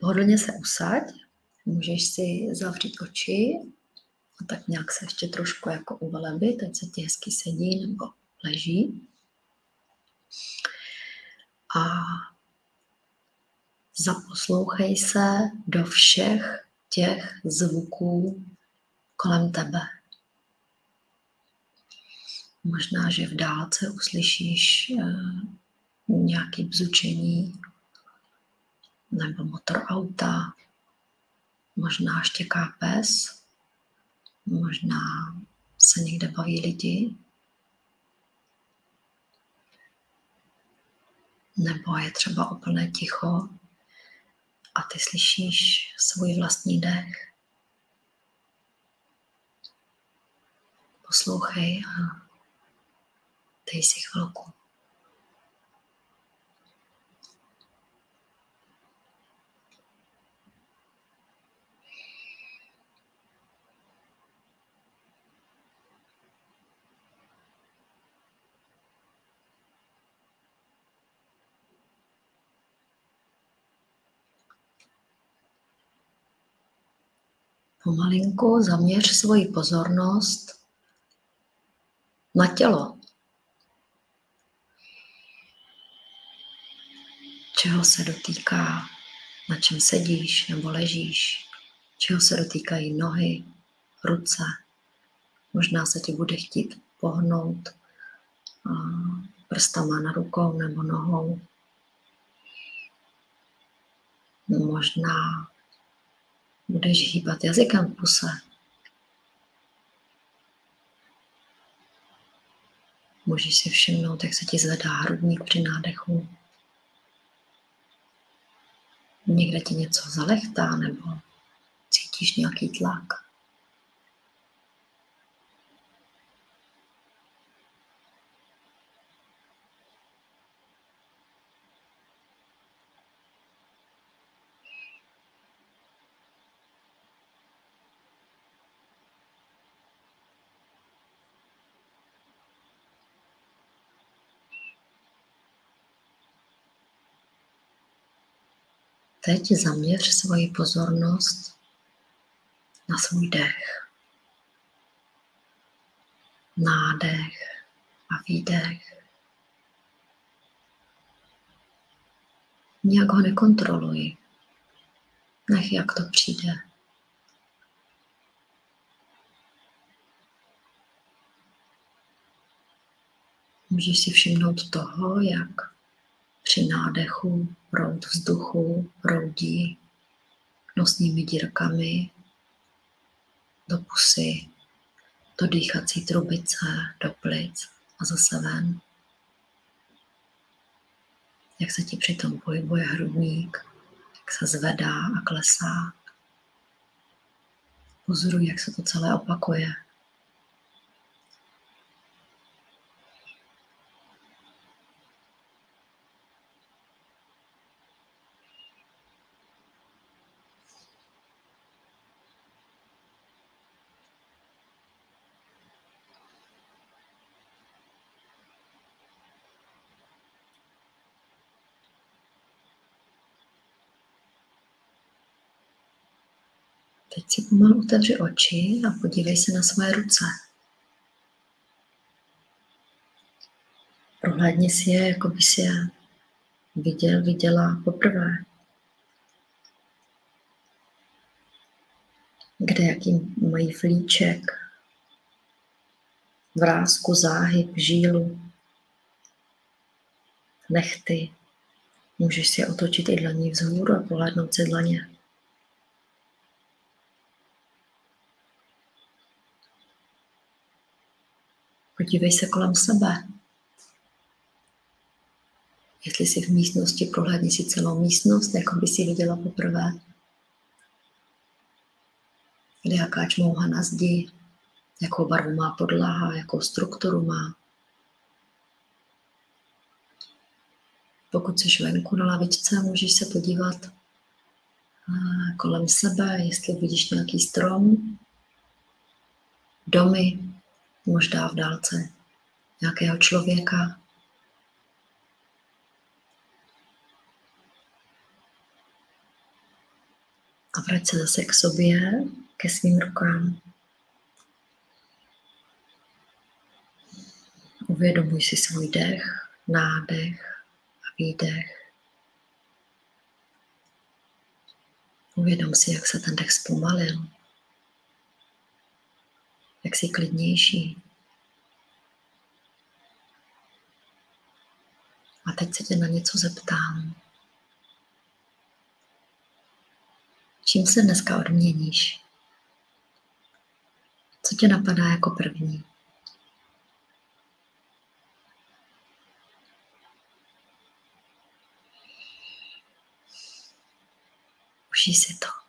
Pohodlně se usaď, můžeš si zavřít oči a tak nějak se ještě trošku jako uvelebit, ať se ti hezky sedí nebo leží. A zaposlouchej se do všech těch zvuků kolem tebe. Možná, že v dálce uslyšíš nějaké bzučení nebo motor auta, možná štěká pes, možná se někde baví lidi, nebo je třeba úplné ticho a ty slyšíš svůj vlastní dech. Poslouchej a dej si chvilku. Pomalinku zaměř svoji pozornost na tělo. Čeho se dotýká, na čem sedíš nebo ležíš, čeho se dotýkají nohy, ruce. Možná se ti bude chtít pohnout prstama na rukou nebo nohou. Možná budeš hýbat jazykem v puse. Můžeš si všimnout, jak se ti zvedá hrudník při nádechu. Někde ti něco zalechtá nebo cítíš nějaký tlak. Teď zaměř svoji pozornost na svůj dech. Nádech a výdech. Nijak ho nekontroluj. Nech, jak to přijde. Můžeš si všimnout toho, jak při nádechu proud vzduchu proudí nosními dírkami do pusy, do dýchací trubice, do plic a zase ven. Jak se ti přitom pohybuje hrudník, jak se zvedá a klesá. Pozoruj, jak se to celé opakuje. Teď si pomalu otevři oči a podívej se na své ruce. Prohlédni si je, jako by si je viděla poprvé. Kde jaký mají flíček, vrásku, záhyb, žílu, nehty. Můžeš si je otočit i dlaní vzhůru a pohlédnout si dlaně. Podívej se kolem sebe. Jestli jsi v místnosti, prohlédni si celou místnost, jako by si viděla poprvé. Kde jaká čmouha na zdi, jakou barvu má podlaha, jakou strukturu má. Pokud jsi venku na lavičce, můžeš se podívat kolem sebe, jestli vidíš nějaký strom, domy, možná v dálce nějakého člověka. A vrať se zase k sobě, ke svým rukám. Uvědomuj si svůj dech, nádech a výdech. Uvědom si, jak se ten dech zpomalil. Jak jsi klidnější. A teď se tě na něco zeptám. Čím se dneska odměníš? Co tě napadá jako první? Užij si to.